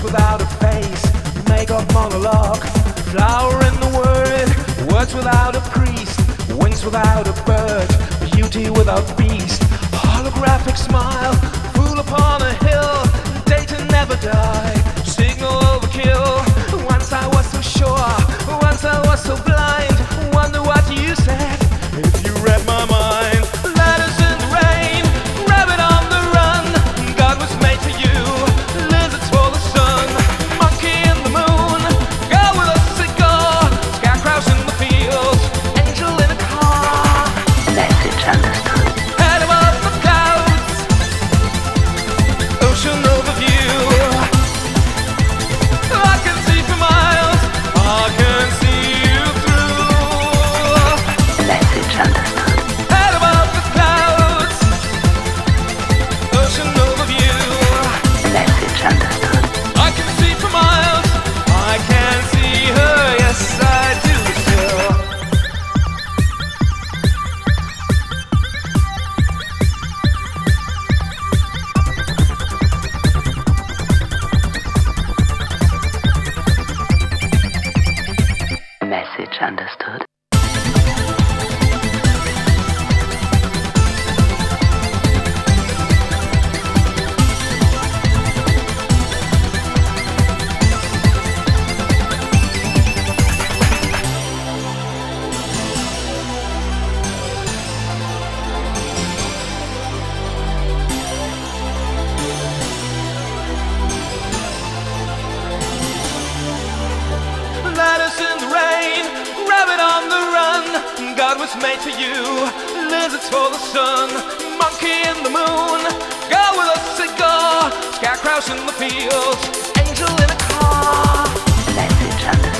without a face, make-up monologue, flower in the word, words without a priest, wings without a bird, beauty without beast, holographic smile, fool upon a hill, date and never die, signal overkill. Once I was so sure, once I was so blind, wonder what you said if you read my mind. Letters in the rain, rabbit on the run, God was made for you, lizards for the sun, monkey in the moon, girl with a cigar, scarecrows in the fields, angel in a car. Message understood. Head above the clouds, ocean overview. I can see for miles, I can see you through. Message understood. Head above the clouds, ocean overview. Message understood. I can see for miles, I can see her, yes I do still. Message understood. Letters in the rain, rabbit on the run, God was made for you, lizards for the sun, monkey in the moon, girl with a cigar, scarecrows in the fields, angel in a car. Message understood.